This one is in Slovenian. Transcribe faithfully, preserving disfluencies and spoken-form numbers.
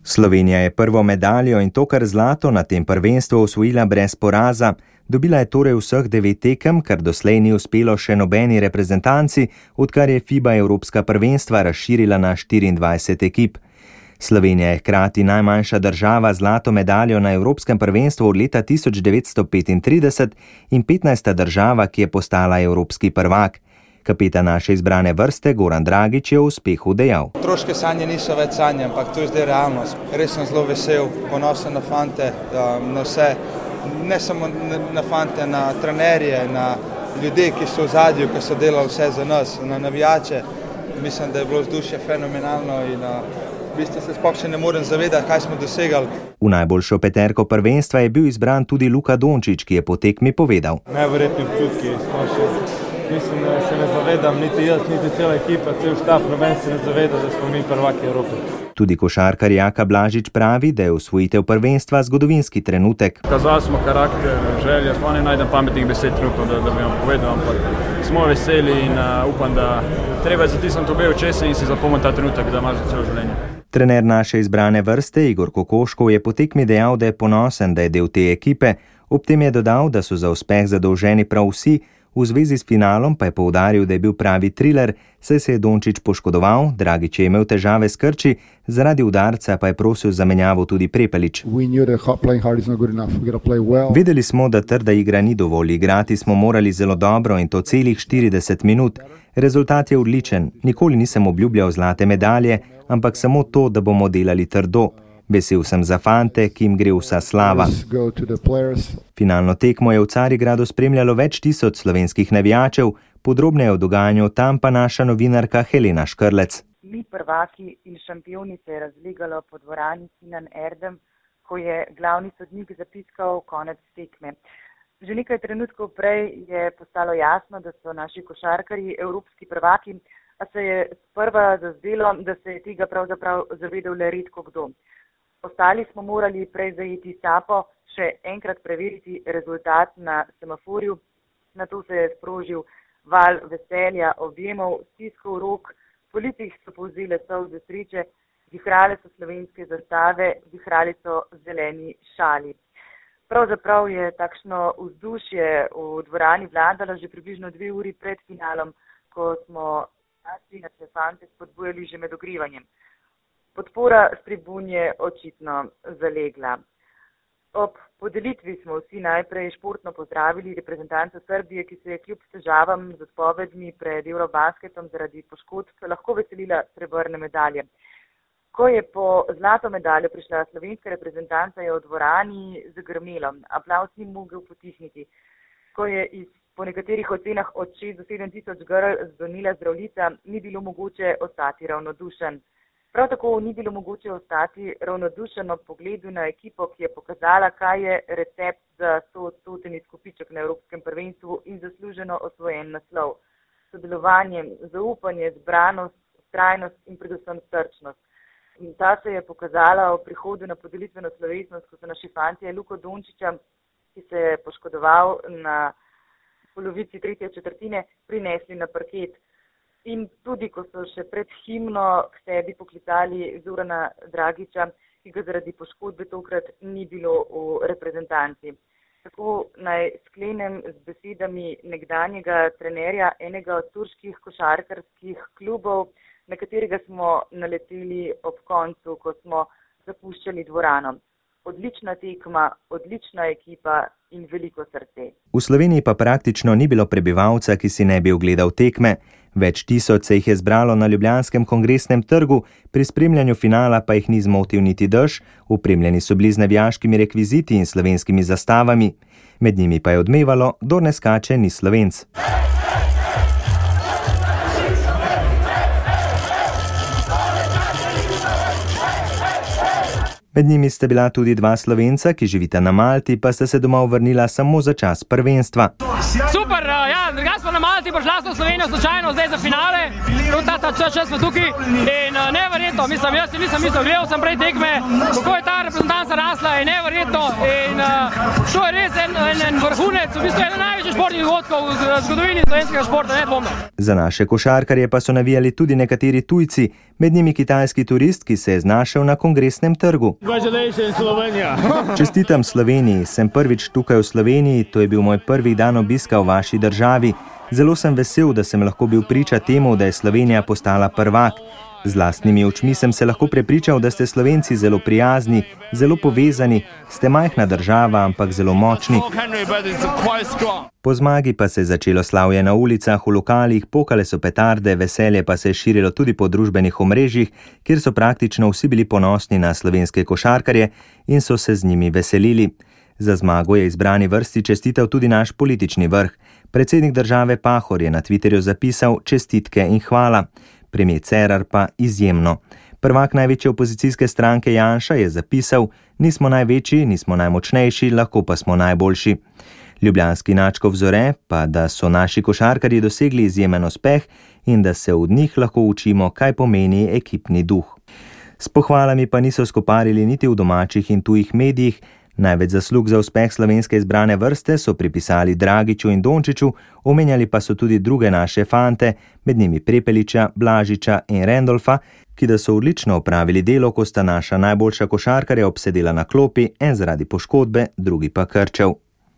Slovenija je prvo medaljo in to kar zlato na tem prvenstvu osvojila brez poraza. Dobila je torej vseh devet tekem, kar doslej ni uspelo še nobeni reprezentanci, odkar je FIBA Evropska prvenstva razširila na štiriindvajset ekip. Slovenija je hkrati najmanjša država z zlato medaljo na Evropskem prvenstvu od leta tisoč devetsto petintrideset in petnajsta država, ki je postala evropski prvak. Kapetan naše izbrane vrste Goran Dragić je o uspehu dejal. Otroške sanje niso več sanje, ampak to je zdaj realnost. Res sem zelo vesel, ponosen na fante, na vse, ne samo na fante, na trenerje, na ljudi, ki so v zadju, ki so delali vse za nas, na navijače. Mislim, da je bilo vzdušje fenomenalno in v bistvu se sploh še ne morem zavedati, kaj smo dosegali. V najboljšo peterko prvenstva je bil izbran tudi Luka Dončić, ki je po tekmi povedal. Neverjetni občutki, mislim, da se ne zavedam, niti jaz, niti cela ekipa, cel štab, noben se ne zaveda, da smo mi prvaki Evrope. Tudi košarkar Jaka Blažič pravi, da je osvojitev prvenstva zgodovinski trenutek. Kazali smo karakter, želja, sploh ne najdem pametnih besed trenutno, da, da bi vam povedal, ampak smo veseli in uh, upam, da treba je zatisniti obe očesi in si zapomniti ta trenutek, da ima za celo življenje. Trener naše izbrane vrste Igor Kokoškov je po tekmi dejal, da je ponosen, da je del te ekipe. Ob tem je dodal, da so za uspeh zadolženi prav vsi. V zvezi s finalom pa je poudaril, da je bil pravi triler, saj se je Dončić poškodoval, Dragić je imel težave s krči, zaradi udarca pa je prosil za menjavo tudi Prepelić. Vedeli smo, da trda igra ni dovolj, igrati smo morali zelo dobro in to celih štirideset minut. Rezultat je odličen, nikoli nisem obljubljal zlate medalje, ampak samo to, da bomo delali trdo. Vesel sem za fante, ki jim gre vsa slava. Finalno tekmo je v Carigradu spremljalo več tisoč slovenskih navijačev, podrobneje o dogajanju tam pa naša novinarka Helena Škrlec. Mi prvaki in šampioni se je razlegalo po dvorani Sinan Erdem, ko je glavni sodnik zapiskal konec tekme. Že nekaj trenutkov prej je postalo jasno, da so naši košarkarji evropski prvaki, a se je sprva zazdelo, da se je tega pravzaprav zavedel le redko kdo. Ostali smo morali prej zajeti sapo, še enkrat preveriti rezultat na semaforju. Nato se je sprožil val veselja, objemov, stiskov rok, po licih so povzele solze sreče, vihrale so slovenske zastave, vihrali so zeleni šali. Pravzaprav je takšno vzdušje v dvorani vladalo že približno dve uri pred finalom, ko smo naše fante spodbujali že med ogrevanjem. Podpora s tribun je očitno zalegla. Ob podelitvi smo vsi najprej športno pozdravili reprezentanco Srbije, ki se je kljub težavam z odpovedmi pred Eurobasketom zaradi poškodb lahko veselila srebrne medalje. Ko je po zlato medaljo prišla slovenska reprezentanca, je v dvorani zagrmelo. Aplavz ni mogel potihniti. Ko je iz po nekaterih ocenah od šest do sedem tisoč grl zvonila zdravljica, ni bilo mogoče ostati ravnodušen. Prav tako ni bilo mogoče ostati ravnodušen ob pogledu na ekipo, ki je pokazala, kaj je recept za stoodstoten izkupiček na Evropskem prvenstvu in zasluženo osvojen naslov. Sodelovanje, zaupanje, zbranost, vztrajnost in predvsem srčnost. In ta se je pokazala v prihodu na podelitveno slovesnost, ko so naši fantje Luko Dončića, ki se je poškodoval na polovici tretje četrtine, prinesli na parket. In tudi, ko so še pred himno k sebi poklicali Zorana Dragića, ki ga zaradi poškodbe tokrat ni bilo v reprezentanci. Tako naj sklenem z besedami nekdanjega trenerja enega od turških košarkarskih klubov, na katerega smo naleteli ob koncu, ko smo zapuščali dvorano. Odlična tekma, odlična ekipa in veliko srce. V Sloveniji pa praktično ni bilo prebivalca, ki si ne bi ogledal tekme. Več tisoč se jih je zbralo na Ljubljanskem kongresnem trgu, pri spremljanju finala pa jih ni zmotil niti dež, opremljeni so bili z navijaškimi rekviziti in slovenskimi zastavami. Med njimi pa je odmevalo, kdor ne skače, ni Slovenc. Med njimi sta bila tudi dva Slovenca, ki živita na Malti, pa sta se domov vrnila samo za čas prvenstva. Super, ja, drugače smo na Malti, prišla smo v Slovenijo slučajno zdaj za finale, ta, ta čas smo tukaj in neverjetno, mislim, jaz si nisem mislil, gledal sem prej tekme, kako je ta reprezentanca rasla, je neverjetno in to je res en, en, en vrhunec, v bistvu eden največjih športnih dogodkov v zgodovini slovenskega športa, nedvomno. Za naše košarkarje pa so navijali tudi nekateri tujci, med njimi kitajski turist, ki se je znašel na Kongresnem trgu. Čestitam Sloveniji, sem prvič tukaj v Sloveniji, to je bil moj prvi dan obiska v vaši državi. Zelo sem vesel, da sem lahko bil priča temu, da je Slovenija postala prvak. Z lastnimi očmi sem se lahko prepričal, da ste Slovenci zelo prijazni, zelo povezani, ste majhna država, ampak zelo močni. Po zmagi pa se je začelo slavje na ulicah, v lokalih, pokale so petarde, veselje pa se je širilo tudi po družbenih omrežjih, kjer so praktično vsi bili ponosni na slovenske košarkarje in so se z njimi veselili. Za zmago je izbrani vrsti čestital tudi naš politični vrh. Predsednik države Pahor je na Twitterju zapisal čestitke in hvala. Premier Cerar pa izjemno. Prvak največje opozicijske stranke Janša je zapisal: nismo največji, nismo najmočnejši, lahko pa smo najboljši. Ljubljanski Načkov Zore pa, da so naši košarkarji dosegli izjemen uspeh in da se od njih lahko učimo, kaj pomeni ekipni duh. S pohvalami pa niso skoparili niti v domačih in tujih medijih. Največ zaslug za uspeh slovenske izbrane vrste so pripisali Dragiću in Dončiću, omenjali pa so tudi druge naše fante, med njimi Prepeliča, Blažiča in Randolfa, ki da so odlično opravili delo, ko sta naša najboljša košarkarja obsedela na klopi, en zaradi poškodbe, drugi pa krčev.